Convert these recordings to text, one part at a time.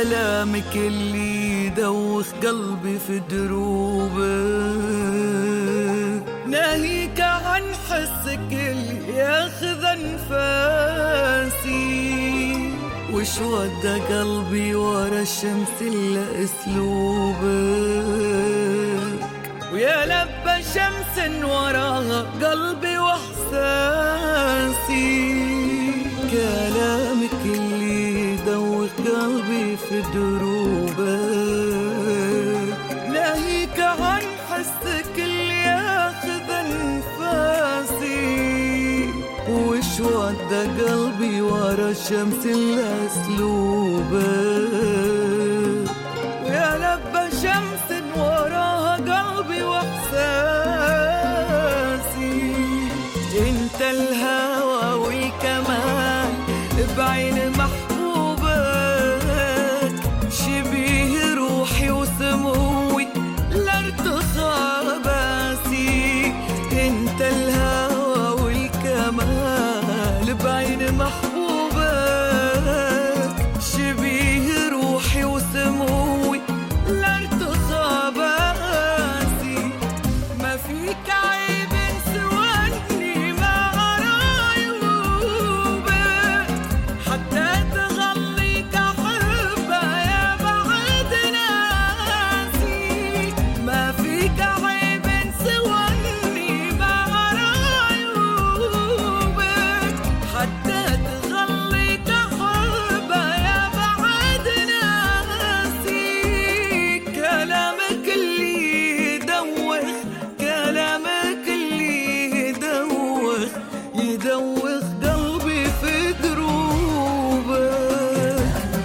كلامك اللي يدوخ قلبي في دروبك، ناهيك عن حسك اللي ياخذ انفاسي، وش ودى قلبي ورا الشمس الا اسلوبك، ويا لبى شمس وراها قلبي واحساسي، كلامك اللي يدوخ قلبي في دروبك، ناهيك عن حسك اللي ياخذ انفاسي، وش ودى قلبي ورا الشمس الا اسلوبك، ويا لبى شمس وراها قلبي واحساسي، انت الهوى والكمال بعين محبوبك، شبيه روحي وسموي لارتخى باسي، انت الهوى والكمال بعين محبوبك، شبيه روحي وسموي لارتخى باسي، ما فيك عيب سواني مع عيوبك، حتى تغليك أحبة يا بعد ناسي، ما فيك عيب سواني مع عيوبك، حتى تغليك أحبة يا بعد ناسي، كلامك اللي يدوخ، كلامك اللي يدوخ قلبي في دروبك،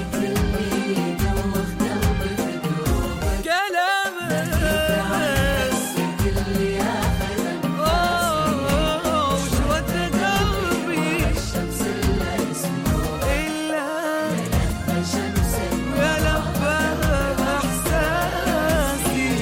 كلامك وش ودى قلبي إلا يا لبى إحساسي.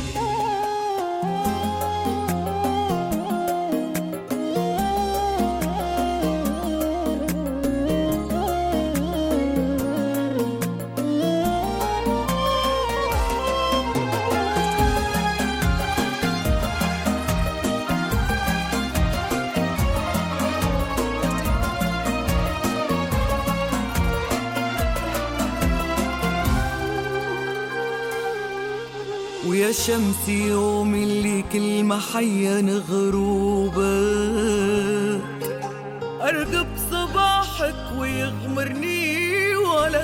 ويا شمس يوم اللي كل ما حين غروبك، أرقب صباحك ويغمرني ولا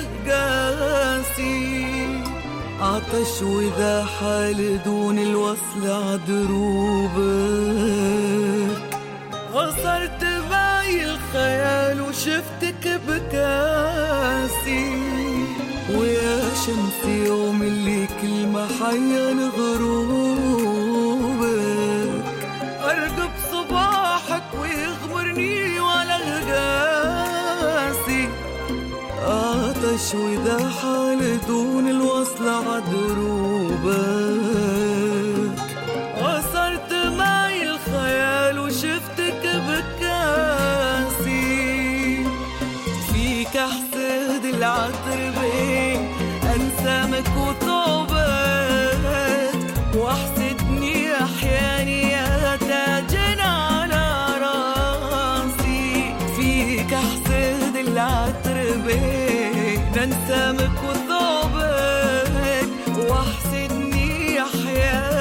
قاسي، عطش وذا حال دون الوصل عدروبك، غصرت باي الخيال وشفتك بكاسي، ويا شمس يوم اللي كل ما حين غروبك، أرقب صباحك ويغمرني ولا قاسي، عطش وذا حال دون الوصل عدروبك، غصرت معي الخيال وشفتك بكاسي، فيك احسد العطر بين انسامك وطوبك، واحسدني احياني يا تاجن على راسي، فيك احسد العطر بين انسامك وطوبك، واحسدني احياني